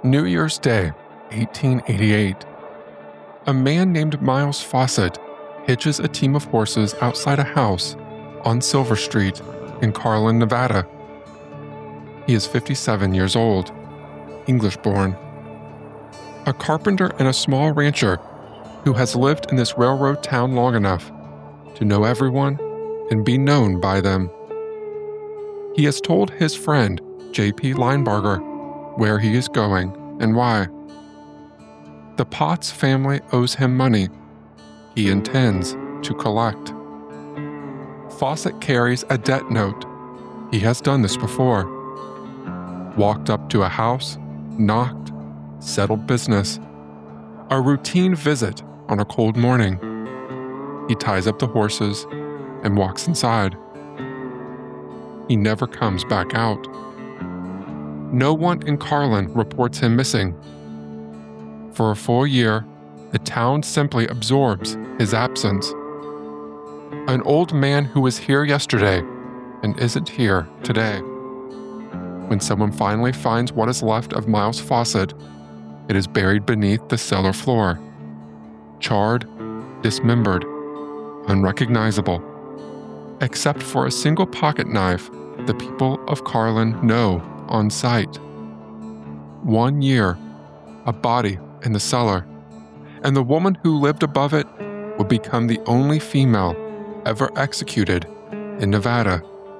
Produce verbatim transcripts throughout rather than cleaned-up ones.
New Year's Day, eighteen eighty-eight. A man named Miles Fawcett hitches a team of horses outside a house on Silver Street in Carlin, Nevada. He is fifty-seven years old, English-born. A carpenter and a small rancher who has lived in this railroad town long enough to know everyone and be known by them. He has told his friend, J P Linebarger, where he is going and why. The Potts family owes him money he intends to collect. Fawcett carries a debt note. He has done this before. Walked up to a house, knocked, settled business. A routine visit on a cold morning. He ties up the horses and walks inside. He never comes back out. No one in Carlin reports him missing. For a full year, the town simply absorbs his absence. An old man who was here yesterday and isn't here today. When someone finally finds what is left of Miles Fawcett, it is buried beneath the cellar floor. Charred, dismembered, unrecognizable. Except for a single pocket knife the people of Carlin know on sight. One year, a body in the cellar, and the woman who lived above it would become the only female ever executed in Nevada.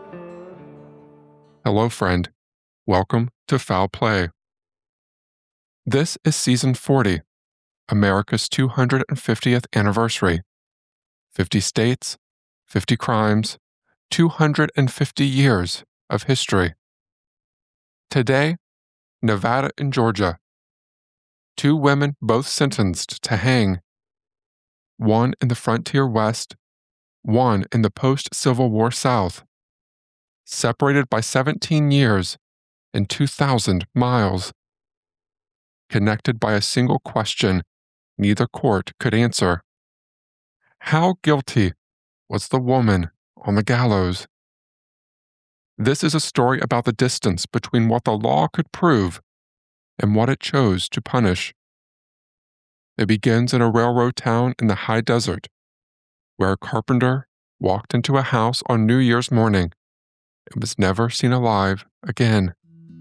Hello, friend. Welcome to Foul Play. This is Season forty, America's two hundred fiftieth anniversary. fifty states, fifty crimes, two hundred fifty years of history. Today, Nevada and Georgia. Two women both sentenced to hang. One in the frontier West, one in the post-Civil War South. Separated by seventeen years and two thousand miles. Connected by a single question neither court could answer. How guilty was the woman on the gallows? This is a story about the distance between what the law could prove and what it chose to punish. It begins in a railroad town in the high desert, where a carpenter walked into a house on New Year's morning and was never seen alive again.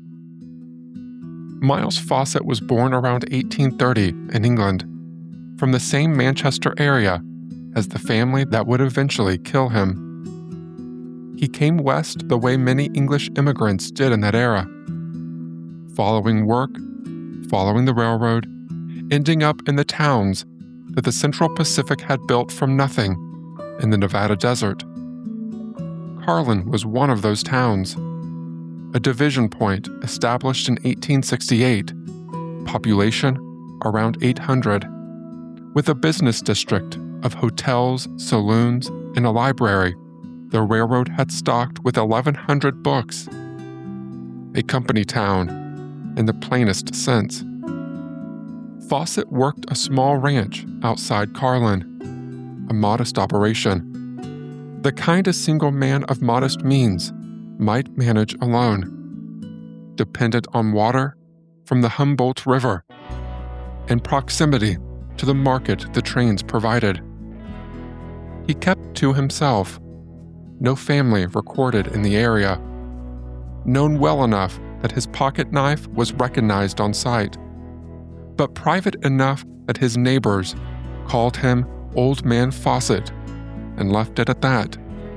Miles Fawcett was born around eighteen thirty in England, from the same Manchester area as the family that would eventually kill him. He came west the way many English immigrants did in that era, following work, following the railroad, ending up in the towns that the Central Pacific had built from nothing in the Nevada desert. Carlin was one of those towns, a division point established in eighteen sixty-eight, population around eight hundred, with a business district of hotels, saloons, and a library the railroad had stocked with eleven hundred books. A company town, in the plainest sense. Fawcett worked a small ranch outside Carlin, a modest operation. The kind a single man of modest means might manage alone, dependent on water from the Humboldt River and proximity to the market the trains provided. He kept to himself. No family recorded in the area. Known well enough that his pocket knife was recognized on sight, but private enough that his neighbors called him Old Man Fawcett and left it at that.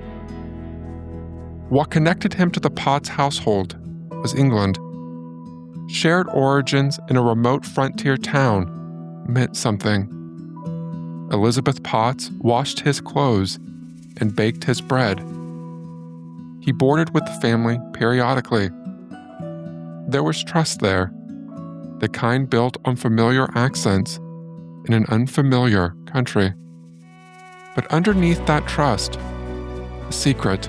What connected him to the Potts household was England. Shared origins in a remote frontier town meant something. Elizabeth Potts washed his clothes and baked his bread. He boarded with the family periodically. There was trust there, the kind built on familiar accents in an unfamiliar country. But underneath that trust, a secret.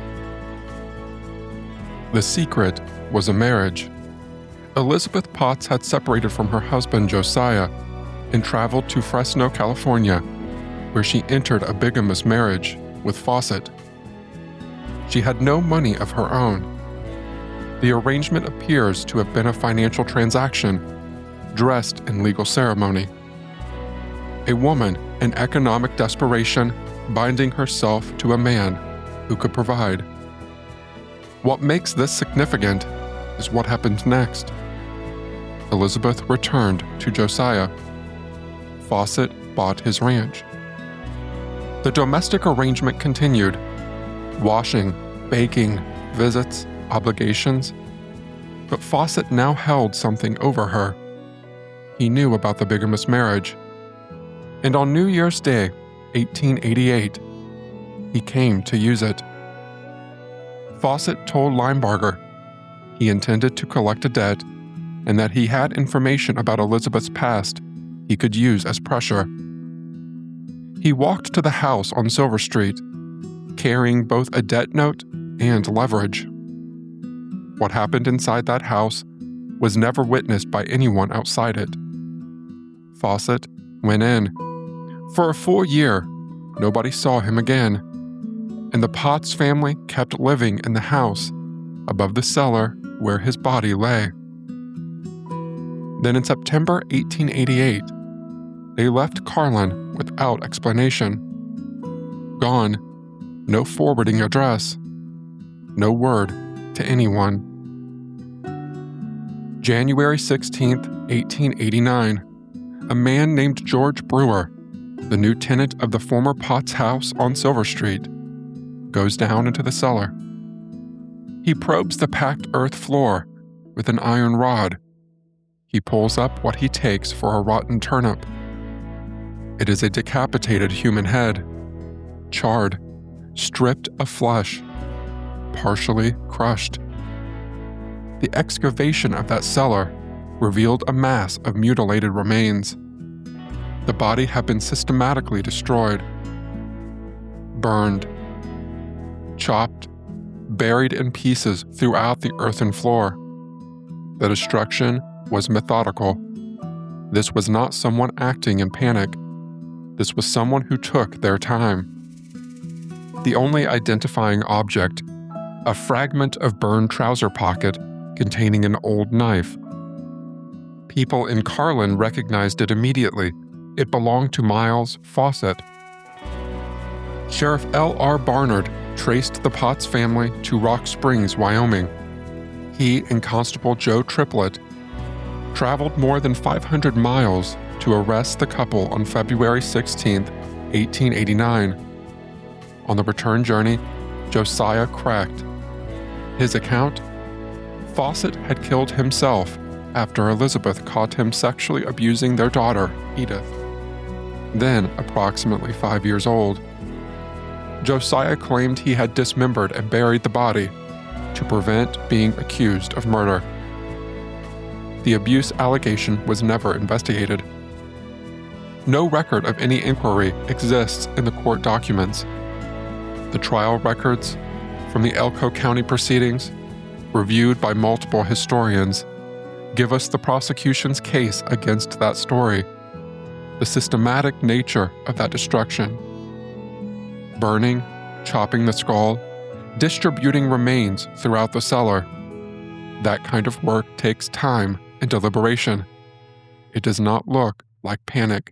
The secret was a marriage. Elizabeth Potts had separated from her husband Josiah and traveled to Fresno, California, where she entered a bigamous marriage with Fawcett. She had no money of her own. The arrangement appears to have been a financial transaction, dressed in legal ceremony. A woman in economic desperation binding herself to a man who could provide. What makes this significant is what happened next. Elizabeth returned to Josiah. Fawcett bought his ranch. The domestic arrangement continued. Washing, baking, visits, obligations. But Fawcett now held something over her. He knew about the bigamous marriage. And on New Year's Day, eighteen eighty-eight, he came to use it. Fawcett told Linebarger he intended to collect a debt and that he had information about Elizabeth's past he could use as pressure. He walked to the house on Silver Street, carrying both a debt note and leverage. What happened inside that house was never witnessed by anyone outside it. Fawcett went in. For a full year, nobody saw him again, and the Potts family kept living in the house above the cellar where his body lay. Then in September eighteen eighty-eight, they left Carlin without explanation. Gone, no forwarding address, no word to anyone. January sixteenth, eighteen eighty-nine, a man named George Brewer, the new tenant of the former Potts house on Silver Street, goes down into the cellar. He probes the packed earth floor with an iron rod. He pulls up what he takes for a rotten turnip. It is a decapitated human head, charred, stripped of flesh, partially crushed. The excavation of that cellar revealed a mass of mutilated remains. The body had been systematically destroyed, burned, chopped, buried in pieces throughout the earthen floor. The destruction was methodical. This was not someone acting in panic. This was someone who took their time. The only identifying object, a fragment of burned trouser pocket containing an old knife. People in Carlin recognized it immediately. It belonged to Miles Fawcett. Sheriff L R Barnard traced the Potts family to Rock Springs, Wyoming. He and Constable Joe Triplett traveled more than five hundred miles to arrest the couple on February sixteenth, eighteen eighty-nine. On the return journey, Josiah cracked. His account? Fawcett had killed himself after Elizabeth caught him sexually abusing their daughter, Edith, then approximately five years old. Josiah claimed he had dismembered and buried the body to prevent being accused of murder. The abuse allegation was never investigated. No record of any inquiry exists in the court documents. The trial records from the Elko County proceedings, reviewed by multiple historians, give us the prosecution's case against that story, the systematic nature of that destruction. Burning, chopping the skull, distributing remains throughout the cellar. That kind of work takes time and deliberation. It does not look like panic.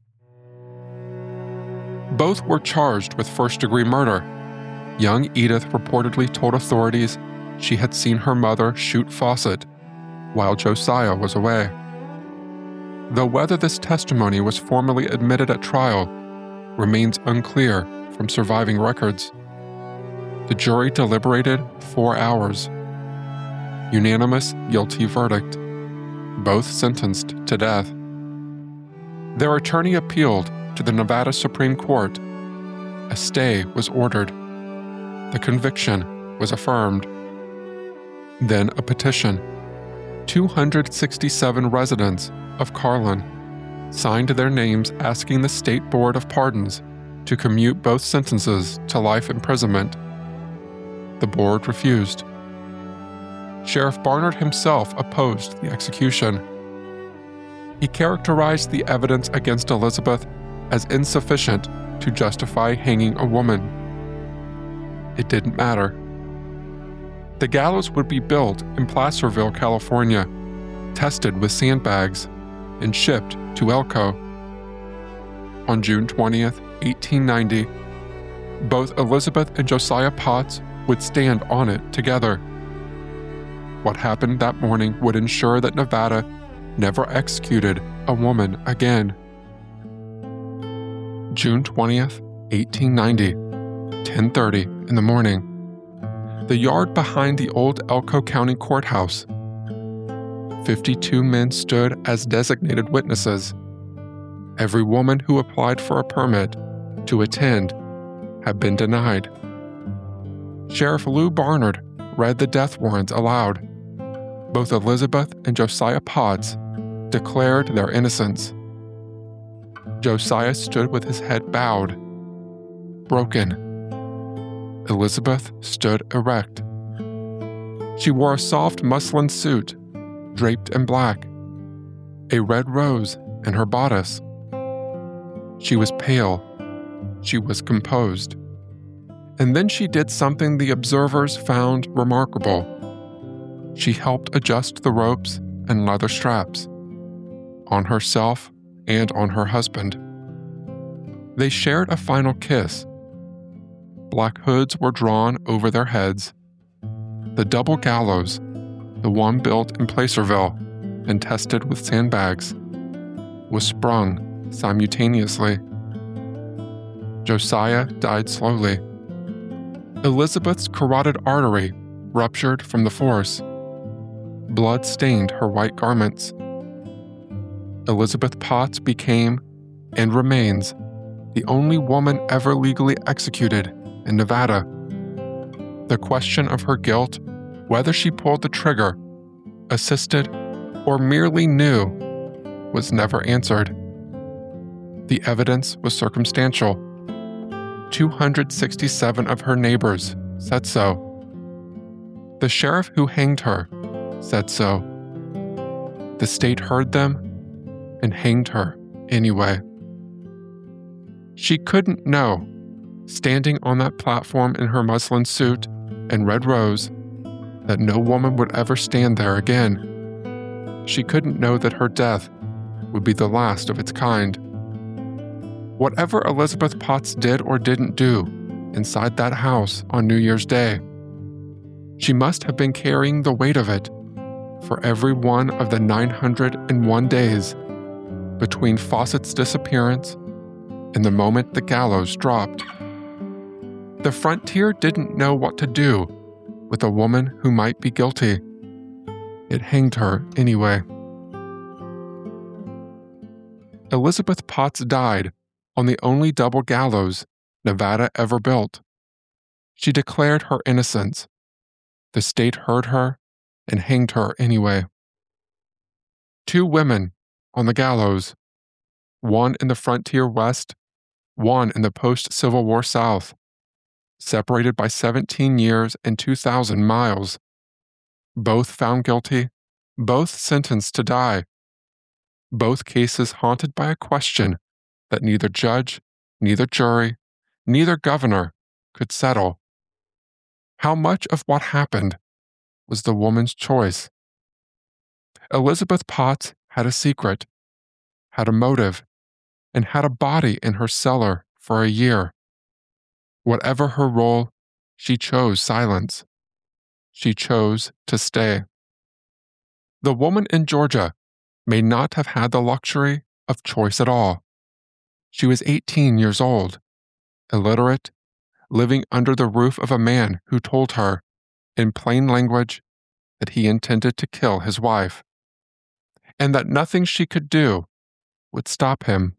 Both were charged with first-degree murder. Young Edith reportedly told authorities she had seen her mother shoot Fawcett while Josiah was away. Though whether this testimony was formally admitted at trial remains unclear from surviving records. The jury deliberated four hours. Unanimous guilty verdict. Both sentenced to death. Their attorney appealed to the Nevada Supreme Court. A stay was ordered. The conviction was affirmed. Then a petition. two hundred sixty-seven residents of Carlin signed their names asking the State Board of Pardons to commute both sentences to life imprisonment. The board refused. Sheriff Barnard himself opposed the execution. He characterized the evidence against Elizabeth as insufficient to justify hanging a woman. It didn't matter. The gallows would be built in Placerville, California, tested with sandbags, and shipped to Elko. On June twentieth, eighteen ninety, both Elizabeth and Josiah Potts would stand on it together. What happened that morning would ensure that Nevada never executed a woman again. June twentieth, eighteen ninety, ten thirty in the morning. The yard behind the old Elko County Courthouse. fifty-two men stood as designated witnesses. Every woman who applied for a permit to attend had been denied. Sheriff Lou Barnard read the death warrants aloud. Both Elizabeth and Josiah Potts declared their innocence. Josiah stood with his head bowed, broken. Elizabeth stood erect. She wore a soft muslin suit, draped in black, a red rose in her bodice. She was pale. She was composed. And then she did something the observers found remarkable. She helped adjust the ropes and leather straps on herself and on her husband. They shared a final kiss. Black hoods were drawn over their heads. The double gallows, the one built in Placerville and tested with sandbags, was sprung simultaneously. Josiah died slowly. Elizabeth's carotid artery ruptured from the force. Blood stained her white garments. Elizabeth Potts became, and remains, the only woman ever legally executed in Nevada. The question of her guilt, whether she pulled the trigger, assisted, or merely knew, was never answered. The evidence was circumstantial. two hundred sixty-seven of her neighbors said so. The sheriff who hanged her said so. The state heard them and hanged her anyway. She couldn't know, standing on that platform in her muslin suit and red rose, that no woman would ever stand there again. She couldn't know that her death would be the last of its kind. Whatever Elizabeth Potts did or didn't do inside that house on New Year's Day, she must have been carrying the weight of it for every one of the nine hundred one days between Fawcett's disappearance and the moment the gallows dropped. The frontier didn't know what to do with a woman who might be guilty. It hanged her anyway. Elizabeth Potts died on the only double gallows Nevada ever built. She declared her innocence. The state heard her and hanged her anyway. Two women on the gallows, one in the frontier West, one in the post-Civil War South, separated by seventeen years and two thousand miles. Both found guilty, both sentenced to die. Both cases haunted by a question that neither judge, neither jury, neither governor could settle. How much of what happened was the woman's choice? Elizabeth Potts had a secret, had a motive, and had a body in her cellar for a year. Whatever her role, she chose silence. She chose to stay. The woman in Georgia may not have had the luxury of choice at all. She was eighteen years old, illiterate, living under the roof of a man who told her, in plain language, that he intended to kill his wife, and that nothing she could do would stop him.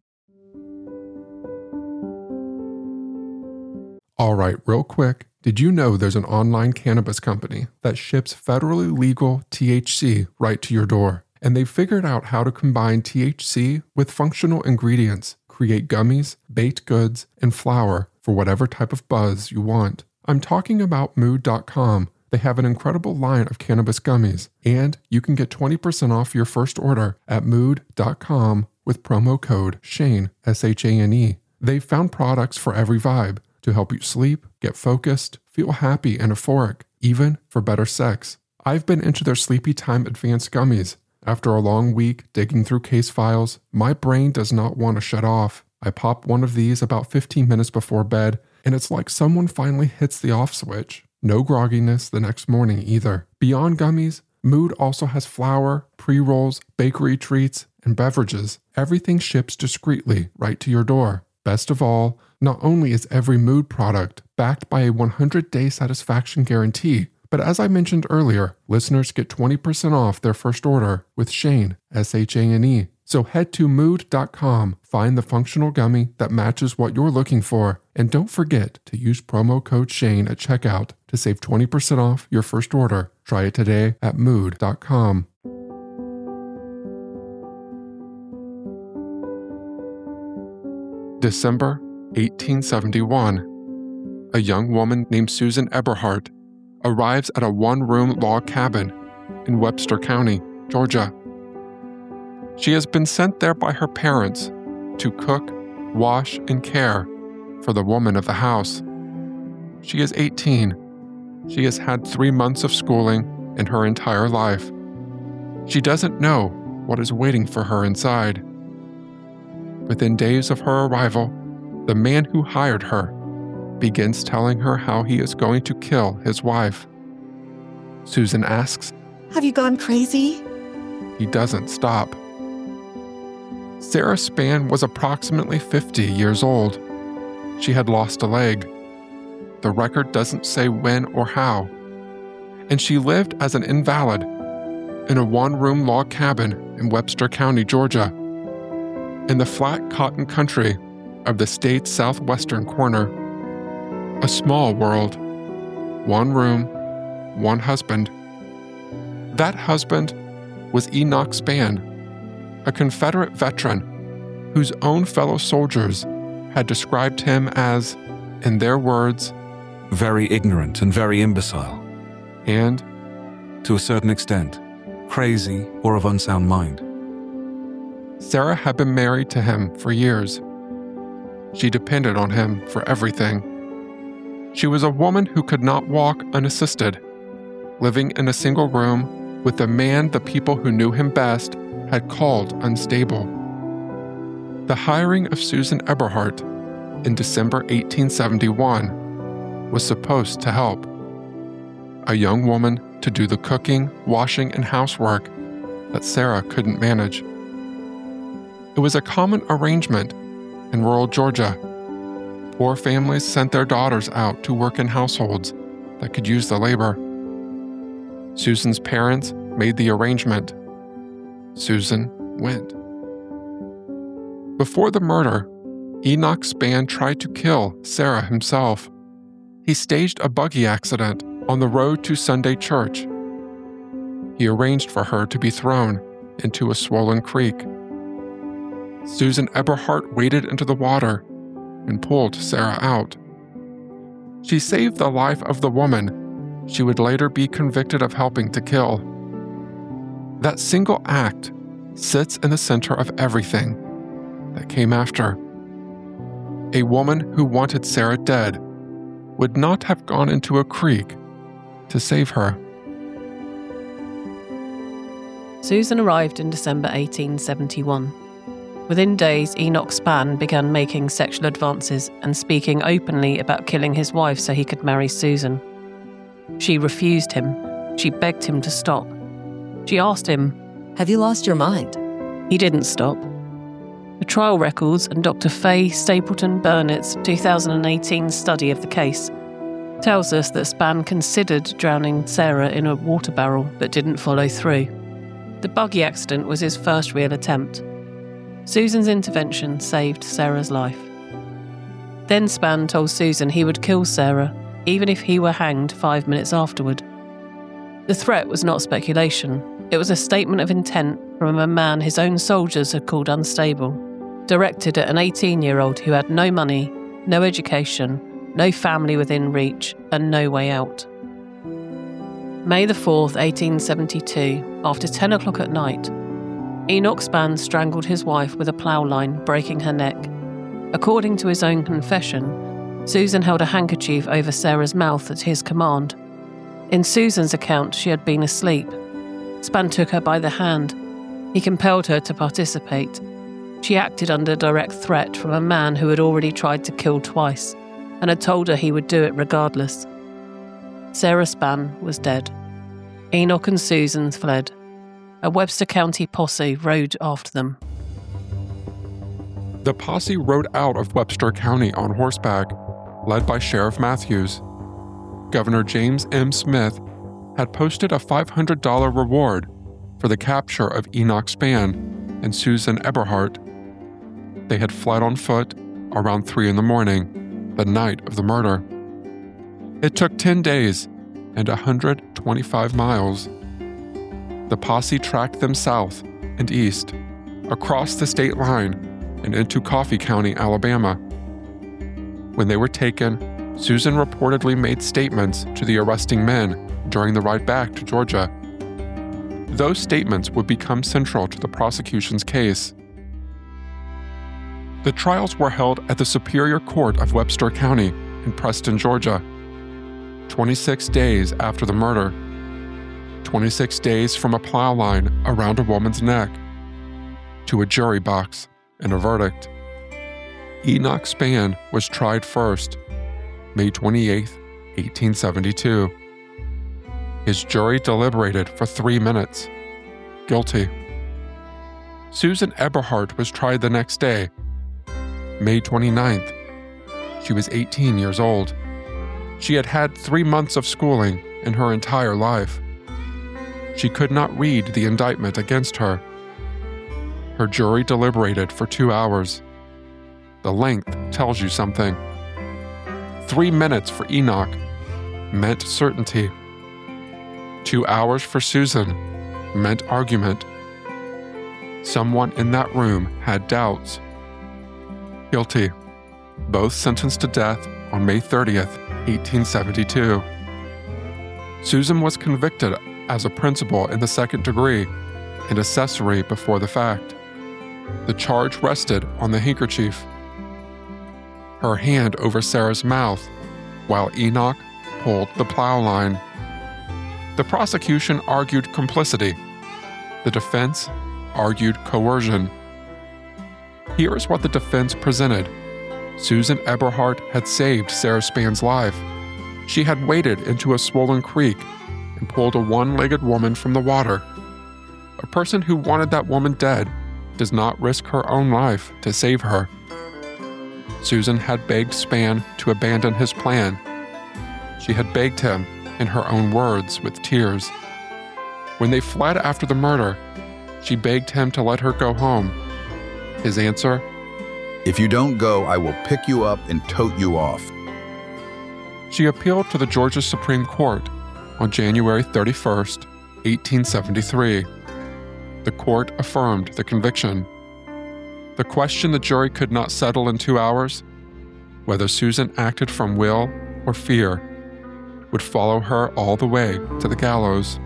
All right, real quick, did you know there's an online cannabis company that ships federally legal T H C right to your door? And they've figured out how to combine T H C with functional ingredients, create gummies, baked goods, and flour for whatever type of buzz you want. I'm talking about mood dot com. They have an incredible line of cannabis gummies, and you can get twenty percent off your first order at mood dot com with promo code Shane, S H A N E. They've found products for every vibe to help you sleep, get focused, feel happy and euphoric, even for better sex. I've been into their Sleepy Time Advanced Gummies, After a long week digging through case files, my brain does not want to shut off. I pop one of these about fifteen minutes before bed, and it's like someone finally hits the off switch. No grogginess the next morning either. Beyond gummies, Mood also has flour, pre-rolls, bakery treats, and beverages. Everything ships discreetly right to your door. Best of all, not only is every Mood product backed by a one hundred day satisfaction guarantee, but as I mentioned earlier, listeners get twenty percent off their first order with Shane, S H A N E. So head to mood dot com, find the functional gummy that matches what you're looking for, and don't forget to use promo code Shane at checkout to save twenty percent off your first order. Try it today at mood dot com. December eighteen seventy-one. A young woman named Susan Eberhardt arrives at a one-room log cabin in Webster County, Georgia. She has been sent there by her parents to cook, wash, and care for the woman of the house. She is eighteen. She has had three months of schooling in her entire life. She doesn't know what is waiting for her inside. Within days of her arrival, the man who hired her begins telling her how he is going to kill his wife. Susan asks, "Have you gone crazy?" He doesn't stop. Sarah Spann was approximately fifty years old. She had lost a leg. The record doesn't say when or how. And she lived as an invalid in a one-room log cabin in Webster County, Georgia. In the flat cotton country of the state's southwestern corner. A small world. One room, one husband. That husband was Enoch Spann, a Confederate veteran whose own fellow soldiers had described him as, in their words, very ignorant and very imbecile. And, to a certain extent, crazy or of unsound mind. Sarah had been married to him for years. She depended on him for everything. She was a woman who could not walk unassisted, living in a single room with a man the people who knew him best had called unstable. The hiring of Susan Eberhardt in December eighteen seventy-one was supposed to help. A young woman to do the cooking, washing, and housework that Sarah couldn't manage. It was a common arrangement in rural Georgia. Poor families sent their daughters out to work in households that could use the labor. Susan's parents made the arrangement. Susan went. Before the murder, Enoch Spann tried to kill Sarah himself. He staged a buggy accident on the road to Sunday church. He arranged for her to be thrown into a swollen creek. Susan Eberhardt waded into the water and pulled Sarah out. She saved the life of the woman she would later be convicted of helping to kill. That single act sits in the center of everything that came after. A woman who wanted Sarah dead would not have gone into a creek to save her. Susan arrived in December eighteen seventy-one. Within days, Enoch Spann began making sexual advances and speaking openly about killing his wife so he could marry Susan. She refused him. She begged him to stop. She asked him, "Have you lost your mind?" He didn't stop. The trial records and Doctor Faye Stapleton Burnett's two thousand eighteen study of the case tells us that Spann considered drowning Sarah in a water barrel but didn't follow through. The buggy accident was his first real attempt. Susan's intervention saved Sarah's life. Then Spann told Susan he would kill Sarah, even if he were hanged five minutes afterward. The threat was not speculation. It was a statement of intent from a man his own soldiers had called unstable, directed at an eighteen-year-old who had no money, no education, no family within reach, and no way out. May the fourth, eighteen seventy-two, after ten o'clock at night, Enoch Spann strangled his wife with a plough line, breaking her neck. According to his own confession, Susan held a handkerchief over Sarah's mouth at his command. In Susan's account, she had been asleep. Spann took her by the hand, He compelled her to participate. She acted under direct threat from a man who had already tried to kill twice and had told her he would do it regardless. Sarah Spann was dead. Enoch and Susan fled. A Webster County posse rode after them. The posse rode out of Webster County on horseback, led by Sheriff Matthews. Governor James M. Smith had posted a five hundred dollars reward for the capture of Enoch Spann and Susan Eberhardt. They had fled on foot around three in the morning, the night of the murder. It took ten days and one hundred twenty-five miles. The posse tracked them south and east, across the state line and into Coffee County, Alabama. When they were taken, Susan reportedly made statements to the arresting men during the ride back to Georgia. Those statements would become central to the prosecution's case. The trials were held at the Superior Court of Webster County in Preston, Georgia. twenty-six days after the murder. twenty-six days from a plow line around a woman's neck to a jury box and a verdict. Enoch Spann was tried first, May twenty-eighth, eighteen seventy-two. His jury deliberated for three minutes. Guilty. Susan Eberhardt was tried the next day, May twenty-ninth. She was eighteen years old. She had had three months of schooling in her entire life. She could not read the indictment against her. Her jury deliberated for two hours. The length tells you something. Three minutes for Enoch meant certainty. Two hours for Susan meant argument. Someone in that room had doubts. Guilty. Both sentenced to death on May thirtieth, eighteen seventy-two. Susan was convicted as a principal in the second degree and accessory before the fact. The charge rested on the handkerchief. Her hand over Sarah's mouth, while Enoch pulled the plow line. The prosecution argued complicity. The defense argued coercion. Here is what the defense presented. Susan Eberhardt had saved Sarah Spann's life. She had waded into a swollen creek and pulled a one-legged woman from the water. A person who wanted that woman dead does not risk her own life to save her. Susan had begged Spann to abandon his plan. She had begged him, in her own words, with tears. When they fled after the murder, she begged him to let her go home. His answer? "If you don't go, I will pick you up and tote you off." She appealed to the Georgia Supreme Court on January thirty-first, eighteen seventy-three. The court affirmed the conviction. The question the jury could not settle in two hours, whether Susan acted from will or fear, would follow her all the way to the gallows.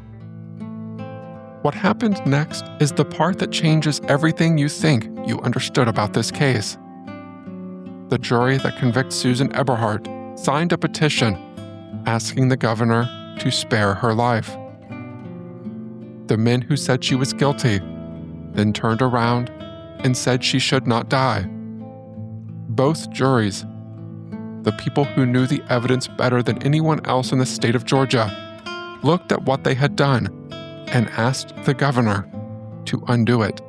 What happened next is the part that changes everything you think you understood about this case. The jury that convicts Susan Eberhardt signed a petition asking the governor to spare her life. The men who said she was guilty then turned around and said she should not die. Both juries, the people who knew the evidence better than anyone else in the state of Georgia, looked at what they had done and asked the governor to undo it.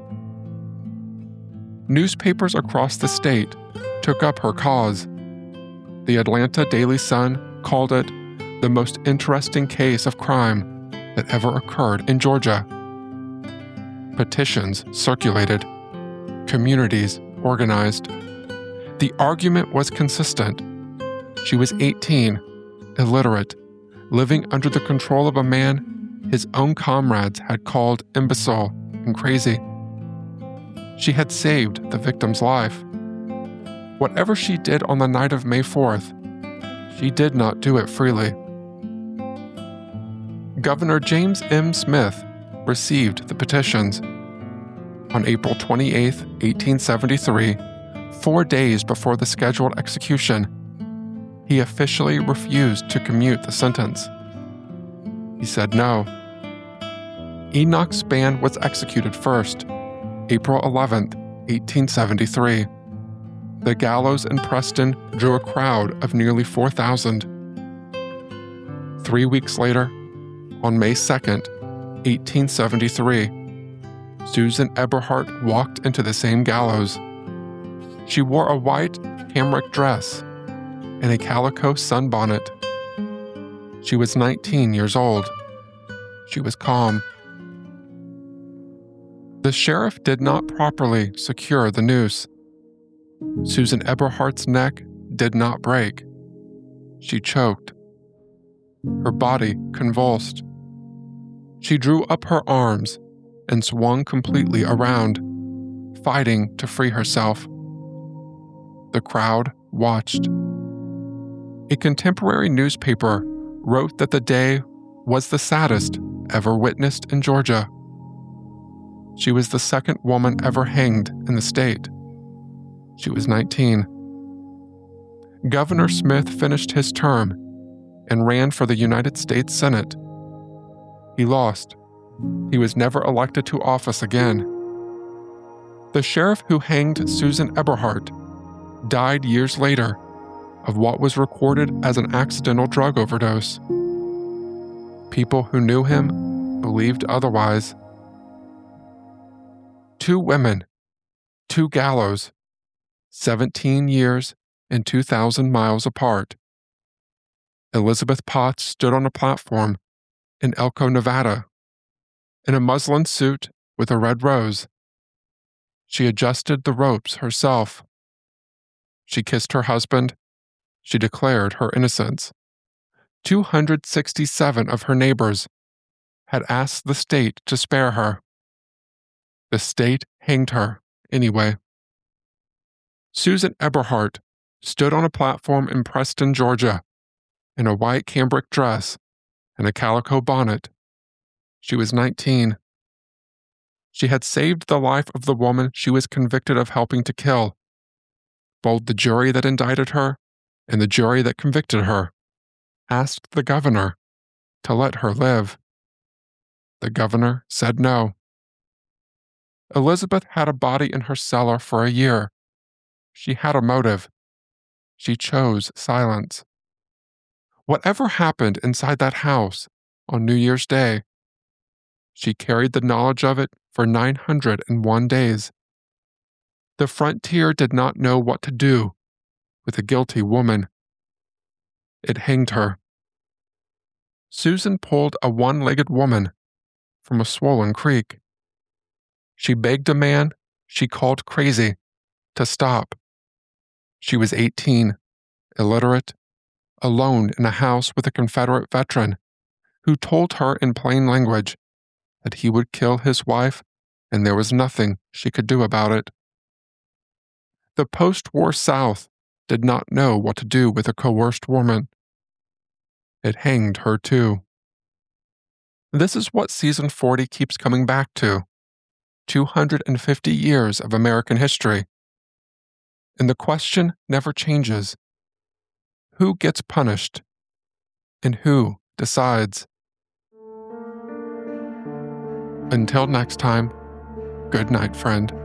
Newspapers across the state took up her cause. The Atlanta Daily Sun called it the most interesting case of crime that ever occurred in Georgia. Petitions circulated. Communities organized. The argument was consistent. She was eighteen, illiterate, living under the control of a man his own comrades had called imbecile and crazy. She had saved the victim's life. Whatever she did on the night of May fourth, she did not do it freely. Governor James M. Smith received the petitions. On April twenty-eighth, eighteen seventy-three, four days before the scheduled execution, he officially refused to commute the sentence. He said no. Enoch Spann was executed first, April eleventh, eighteen seventy-three. The gallows in Preston drew a crowd of nearly four thousand. Three weeks later, on May second, eighteen seventy-three, Susan Eberhardt walked into the same gallows. She wore a white cambric dress and a calico sunbonnet. She was nineteen years old. She was calm. The sheriff did not properly secure the noose. Susan Eberhardt's neck did not break. She choked. Her body convulsed. She drew up her arms and swung completely around, fighting to free herself. The crowd watched. A contemporary newspaper wrote that the day was the saddest ever witnessed in Georgia. She was the second woman ever hanged in the state. She was nineteen. Governor Smith finished his term and ran for the United States Senate. He lost. He was never elected to office again. The sheriff who hanged Susan Eberhardt died years later of what was recorded as an accidental drug overdose. People who knew him believed otherwise. Two women, two gallows, seventeen years and two thousand miles apart. Elizabeth Potts stood on a platform in Elko, Nevada, in a muslin suit with a red rose. She adjusted the ropes herself. She kissed her husband. She declared her innocence. two hundred sixty-seven of her neighbors had asked the state to spare her. The state hanged her anyway. Susan Eberhardt stood on a platform in Preston, Georgia, in a white cambric dress and a calico bonnet. She was nineteen. She had saved the life of the woman she was convicted of helping to kill. Both the jury that indicted her and the jury that convicted her asked the governor to let her live. The governor said no. Elizabeth had a body in her cellar for a year. She had a motive. She chose silence. Whatever happened inside that house on New Year's Day, she carried the knowledge of it for nine hundred one days. The frontier did not know what to do with a guilty woman. It hanged her. Susan pulled a one-legged woman from a swollen creek. She begged a man she called crazy to stop. She was eighteen, illiterate, alone in a house with a Confederate veteran who told her in plain language that he would kill his wife and there was nothing she could do about it. The post-war South did not know what to do with a coerced woman. It hanged her too. This is what Season forty keeps coming back to. two hundred fifty years of American history. And the question never changes. Who gets punished? And who decides? Until next time, good night, friend.